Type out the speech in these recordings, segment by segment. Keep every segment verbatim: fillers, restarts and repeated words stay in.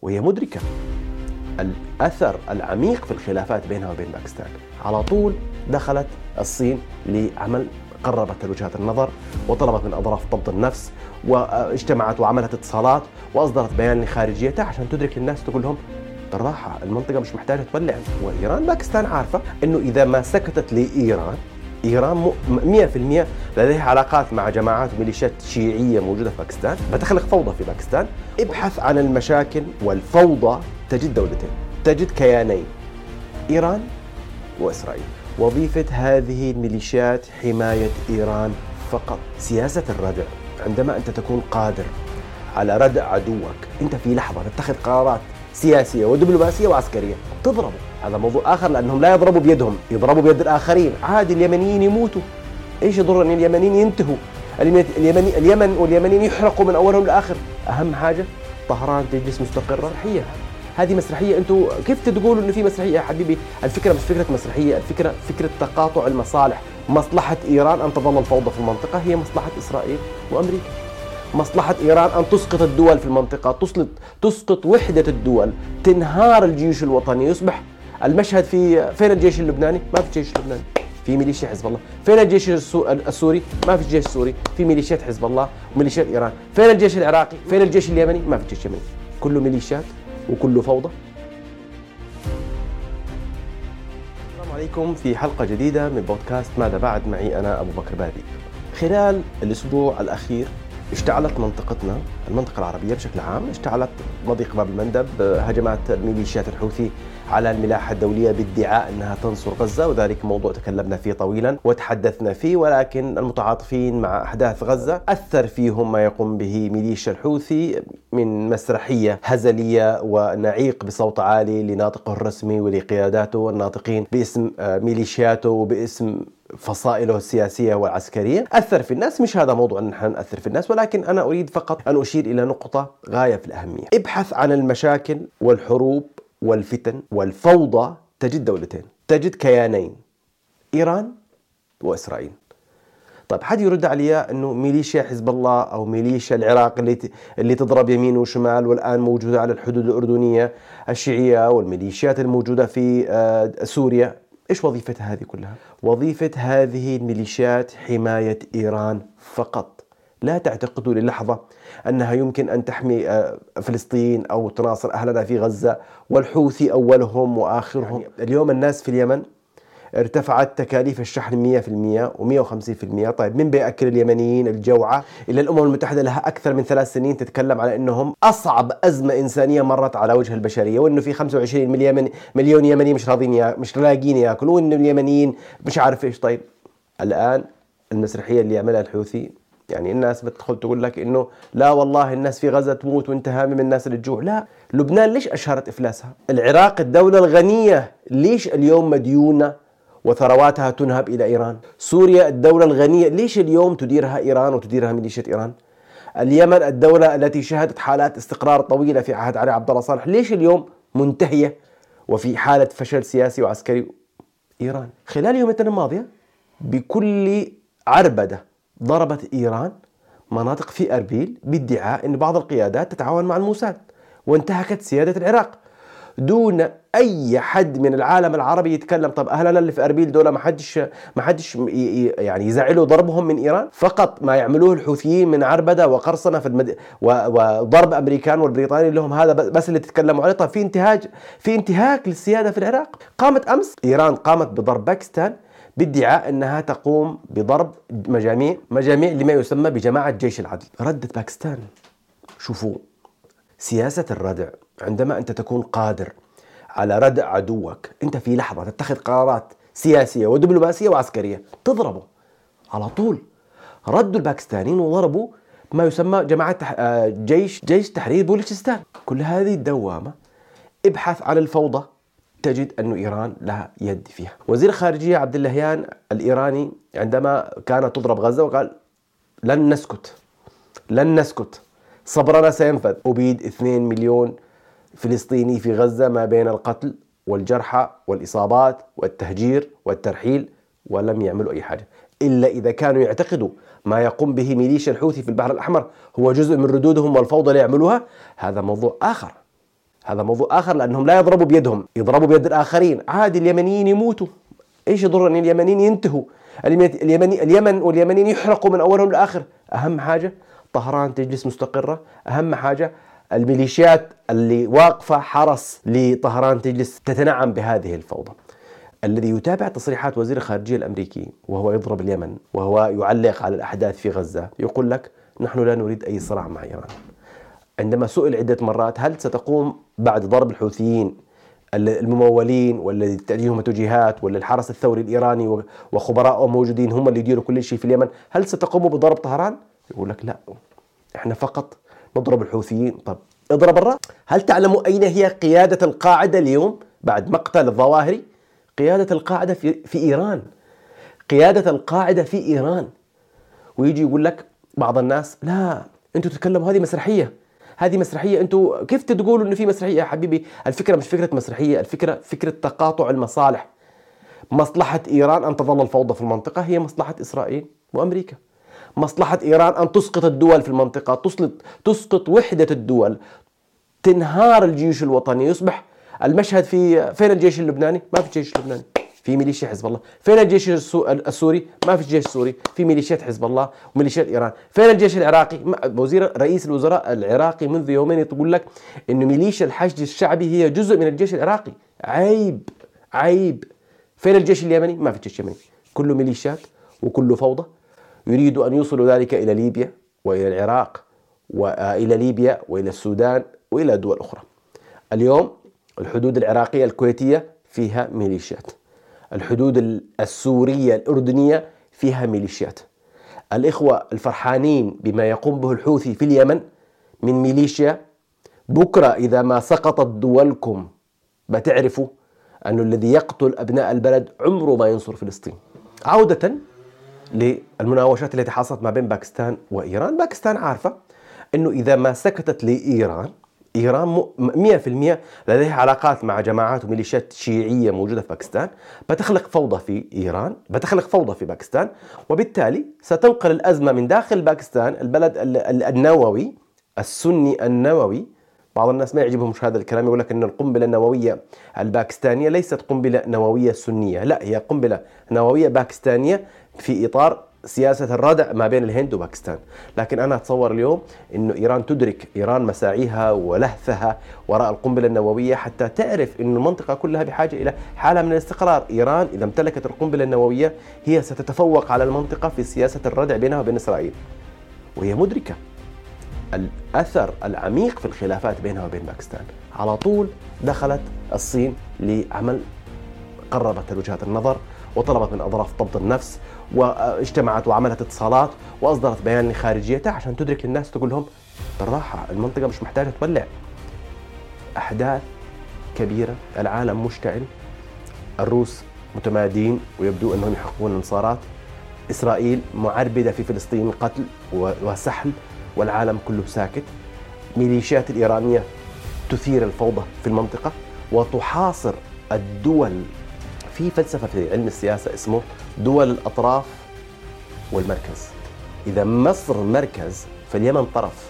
وهي مدركة الأثر العميق في الخلافات بينها وبين باكستان. على طول دخلت الصين لعمل قربت وجهات النظر وطلبت من أطراف ضبط النفس، واجتمعت وعملت اتصالات وأصدرت بيان لخارجيتها عشان تدرك الناس، تقول لهم بالراحة المنطقة مش محتاجة تولع. وإيران باكستان عارفة أنه إذا ما سكتت لإيران، إيران مئة في المئة لديها علاقات مع جماعات وميليشيات شيعية موجودة في باكستان، بتخلق فوضى في باكستان. ابحث عن المشاكل والفوضى تجد دولتين، تجد كيانين، إيران وإسرائيل. وظيفة هذه الميليشيات حماية إيران فقط. سياسة الردع، عندما أنت تكون قادر على ردع عدوك، أنت في لحظة تتخذ قرارات سياسية ودبلوماسية وعسكرية تضربه. هذا موضوع آخر، لأنهم لا يضربوا بيدهم، يضربوا بيد الآخرين. عادي اليمنيين يموتوا، إيش يضر أن اليمنيين ينتهوا؟ اليمن اليمن واليمنيين يحرقوا من أولهم لآخر. أهم حاجة طهران تجلس مستقرة. مسرحية، هذه مسرحية. أنتوا كيف تقولوا إنه في مسرحية يا حبيبي؟ الفكرة مش فكرة مسرحية، الفكرة فكرة تقاطع المصالح. مصلحة إيران أن تظل الفوضى في المنطقة، هي مصلحة إسرائيل وأمريكا. مصلحة إيران أن تسقط الدول في المنطقة، تسقط تسقط وحدة الدول، تنهار الجيوش الوطني، يصبح المشهد في فين الجيش اللبناني؟ ما في جيش لبناني، في ميليشيا حزب الله. فين الجيش السوري؟ ما في جيش سوري، في ميليشيات حزب الله وميليشيات إيران. فين الجيش العراقي؟ فين الجيش اليمني؟ ما في جيش يمني، كله ميليشيات وكله فوضى. السلام عليكم في حلقة جديدة من بودكاست ماذا بعد، معي أنا أبو بكر بادي. خلال الأسبوع الأخير اشتعلت منطقتنا، المنطقة العربية بشكل عام، اشتعلت مضيق باب المندب، هجمات ميليشيات الحوثي على الملاحة الدولية بادعاء أنها تنصر غزة، وذلك موضوع تكلمنا فيه طويلا وتحدثنا فيه. ولكن المتعاطفين مع أحداث غزة أثر فيهم ما يقوم به ميليشيا الحوثي من مسرحية هزلية ونعيق بصوت عالي لناطقه الرسمي ولقياداته الناطقين باسم ميليشياته وباسم فصائله السياسية والعسكرية. أثر في الناس. مش هذا موضوع أن نحن نأثر في الناس، ولكن أنا أريد فقط أن أشير إلى نقطة غاية في الأهمية. ابحث عن المشاكل والحروب والفتن والفوضى تجد دولتين، تجد كيانين، إيران وإسرائيل. طيب حد يرد علي أنه ميليشيا حزب الله أو ميليشيا العراق اللي اللي تضرب يمين وشمال والآن موجودة على الحدود الأردنية الشيعية، والميليشيات الموجودة في سوريا، إيش وظيفتها هذه كلها؟ وظيفة هذه الميليشيات حماية إيران فقط. لا تعتقدوا للحظة أنها يمكن أن تحمي فلسطين أو تناصر أهلنا في غزة، والحوثي أولهم وآخرهم. يعني اليوم الناس في اليمن ارتفعت تكاليف الشحن مئة في المئة ومئة وخمسين في المئة. طيب من بيأكل اليمنيين الجوعة؟ إلا الأمم المتحدة لها أكثر من ثلاث سنين تتكلم على أنهم أصعب أزمة إنسانية مرت على وجه البشرية، وأنه في خمسة وعشرين مليون مليون يمني مش راضين مش لاقين يأكلوا، وأن اليمنيين مش عارف إيش. طيب الآن المسرحية اللي يعملها الحوثي، يعني الناس بتدخل تقول لك إنه لا والله الناس في غزة تموت وانت هامم الناس اللي تجوع. لا، لبنان ليش أشهرت إفلاسها؟ العراق الدولة الغنية ليش اليوم مديونة وثرواتها تنهب إلى إيران؟ سوريا الدولة الغنية ليش اليوم تديرها إيران وتديرها ميليشيا إيران؟ اليمن الدولة التي شهدت حالات استقرار طويلة في عهد علي عبد الله صالح ليش اليوم منتهية وفي حالة فشل سياسي وعسكري؟ إيران. خلال يومين الماضية بكل عربدة ضربت إيران مناطق في أربيل بادعاء أن بعض القيادات تتعاون مع الموساد، وانتهكت سيادة العراق دون أي حد من العالم العربي يتكلم. طب أهلنا اللي في أربيل دولة ما حدش ما حدش يعني يزعلوا ضربهم من إيران؟ فقط ما يعملوه الحوثيين من عربدة وقرصنة في المد... وضرب أمريكان والبريطاني لهم، هذا بس اللي تتكلموا عليه. طب في انتهاج في انتهاك للسيادة في العراق. قامت أمس إيران قامت بضرب باكستان بادعاء أنها تقوم بضرب مجاميع مجاميع لما يسمى بجماعة جيش العدل. ردت باكستان. شوفوا سياسة الردع، عندما أنت تكون قادر على ردع عدوك، أنت في لحظة تتخذ قرارات سياسية ودبلوماسية وعسكرية تضربه على طول. ردوا الباكستانيين وضربوا ما يسمى جماعة جيش جيش تحرير بلوچستان. كل هذه الدوامة ابحث عن الفوضى تجد أن إيران لها يد فيها. وزير الخارجية عبد اللهيان الإيراني عندما كانت تضرب غزة وقال لن نسكت لن نسكت صبرنا سينفذ. أبيد اثنين مليون فلسطيني في غزة ما بين القتل والجرحى والإصابات والتهجير والترحيل، ولم يعملوا أي حاجة إلا إذا كانوا يعتقدوا ما يقوم به ميليشيا الحوثي في البحر الأحمر هو جزء من ردودهم والفوضى اللي يعملوها. هذا موضوع آخر. هذا موضوع آخر، لأنهم لا يضربوا بيدهم، يضربوا بيد الآخرين. عادي اليمنيين يموتوا، إيش يضر أن اليمنيين ينتهوا؟ اليمني اليمن واليمنيين يحرقوا من أولهم لآخر. أهم حاجة طهران تجلس مستقرة، أهم حاجة الميليشيات اللي واقفة حرس لطهران تجلس تتنعم بهذه الفوضى. الذي يتابع تصريحات وزير الخارجية الأمريكي وهو يضرب اليمن وهو يعلق على الأحداث في غزة يقول لك نحن لا نريد أي صراع مع إيران. عندما سئل عدة مرات هل ستقوم بعد ضرب الحوثيين الممولين والذي تأتيهم توجيهات، ولا الحرس الثوري الإيراني وخبراء موجودين هم اللي يديروا كل شيء في اليمن، هل ستقوموا بضرب طهران؟ يقول لك لا، احنا فقط نضرب الحوثيين. طب اضرب الرأس. هل تعلموا أين هي قيادة القاعدة اليوم بعد مقتل الظواهري؟ قيادة القاعدة في, في إيران، قيادة القاعدة في إيران. ويجي يقول لك بعض الناس لا أنتوا تتكلموا هذه مسرحية، هذه مسرحية، أنتوا كيف تقولوا إنه في مسرحية؟ يا حبيبي الفكرة مش فكرة مسرحية، الفكرة فكرة تقاطع المصالح. مصلحة إيران أن تظل الفوضى في المنطقة هي مصلحة إسرائيل وأمريكا. مصلحة إيران أن تسقط الدول في المنطقة، تسقط تسقط وحدة الدول، تنهار الجيوش الوطني، يصبح المشهد في فين الجيش اللبناني؟ ما في جيش لبناني، في ميليشيا حزب الله. فين الجيش السوري؟ ما في جيش سوري، في ميليشيات حزب الله وميليشيات إيران. فين الجيش العراقي؟ وزير رئيس الوزراء العراقي منذ يومين يقول لك إنه ميليشيا الحشد الشعبي هي جزء من الجيش العراقي. عيب عيب. فين الجيش اليمني؟ ما في جيش يمني، كله ميليشيات وكله فوضى. يريدوا أن يوصلوا ذلك إلى ليبيا وإلى العراق وإلى ليبيا وإلى السودان وإلى دول أخرى. اليوم الحدود العراقية الكويتية فيها ميليشيات، الحدود السورية الأردنية فيها ميليشيات. الإخوة الفرحانين بما يقوم به الحوثي في اليمن من ميليشيا، بكرة إذا ما سقطت دولكم بتعرفوا أن الذي يقتل أبناء البلد عمره ما ينصر فلسطين. عودة للمناوشات التي حصلت ما بين باكستان وإيران، باكستان عارفة أنه إذا ما سكتت لإيران، إيران مئة في المئة لديها علاقات مع جماعات وميليشيات شيعية موجودة في باكستان، بتخلق فوضى في إيران، بتخلق فوضى في باكستان، وبالتالي ستنقل الأزمة من داخل باكستان البلد النووي السني النووي. بعض الناس ما يعجبهم مش هذا الكلام، يقول لك أن القنبلة النووية الباكستانية ليست قنبلة نووية سنية، لا، هي قنبلة نووية باكستانية في إطار سياسة الردع ما بين الهند وباكستان. لكن أنا أتصور اليوم أنه إيران تدرك، إيران مساعيها ولهثها وراء القنبلة النووية حتى تعرف أن المنطقة كلها بحاجة إلى حالة من الاستقرار. إيران إذا امتلكت القنبلة النووية هي ستتفوق على المنطقة في سياسة الردع بينها وبين إسرائيل، وهي مدركة الأثر العميق في الخلافات بينها وبين باكستان. على طول دخلت الصين لعمل، قربت وجهات النظر وطلبت من أطراف ضبط النفس، واجتمعت وعملت اتصالات وأصدرت بيان لخارجيتها عشان تدرك للناس، تقول لهم بالراحة المنطقة مش محتاجة تولع. أحداث كبيرة، العالم مشتعل، الروس متمادين ويبدو أنهم يحققون انتصارات، إسرائيل معربدة في فلسطين قتل وسحل والعالم كله ساكت، ميليشيات الإيرانية تثير الفوضى في المنطقة وتحاصر الدول. في فلسفة في علم السياسة اسمه دول الأطراف والمركز. إذا مصر مركز فاليمن طرف،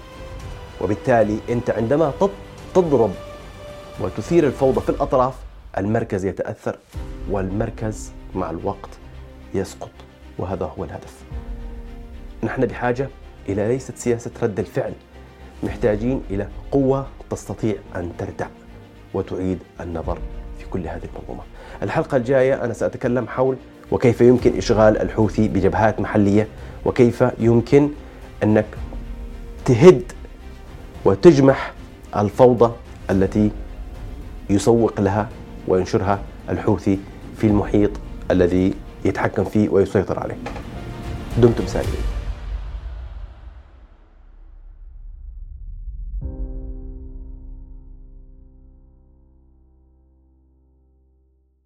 وبالتالي أنت عندما تضرب وتثير الفوضى في الأطراف المركز يتأثر، والمركز مع الوقت يسقط، وهذا هو الهدف. نحن بحاجة إلى ليست سياسة رد الفعل، محتاجين إلى قوة تستطيع أن تردع وتعيد النظر في كل هذه المنظومة. الحلقة الجاية أنا سأتكلم حول وكيف يمكن إشغال الحوثي بجبهات محلية، وكيف يمكن أنك تهد وتجمح الفوضى التي يسوق لها وينشرها الحوثي في المحيط الذي يتحكم فيه ويسيطر عليه. دمتم سالمين.